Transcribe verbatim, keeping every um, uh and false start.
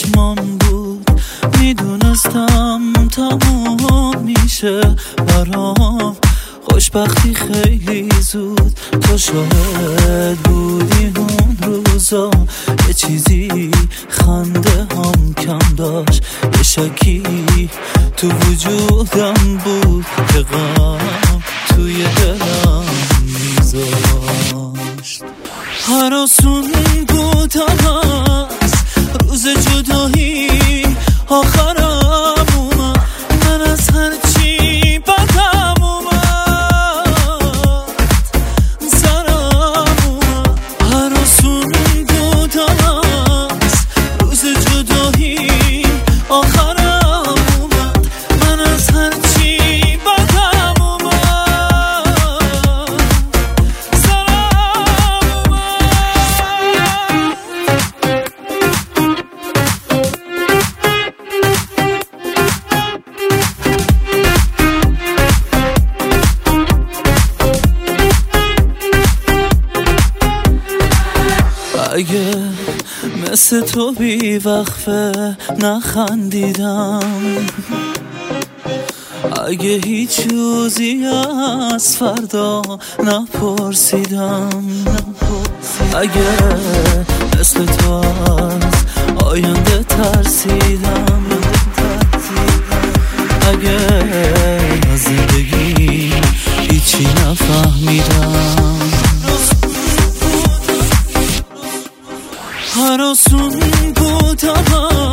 چشمان بود، میدونستم تمام میشه برام خوشبختی خیلی زود. تو شاهد بودی اون روزا، یه چیزی خنده هم کم داشت، یه شکی تو وجودم بود که غم توی دلم میذاشت. هر آسون بود از روز جدایی آخرم اومد، من از هر چی بدم اومد سرم اومد. هر آسون بود از روز جدایی آخرم اومد، من از هر چی بدم اومد سرم اگه مثل تو بی وقفه نخندیدم، اگه هیچ روزی از فردا نپرسیدم، اگه مثل تو از آینده ترسیدم، اگه از زندگی هیچی نفهمیدم. هر آسون بود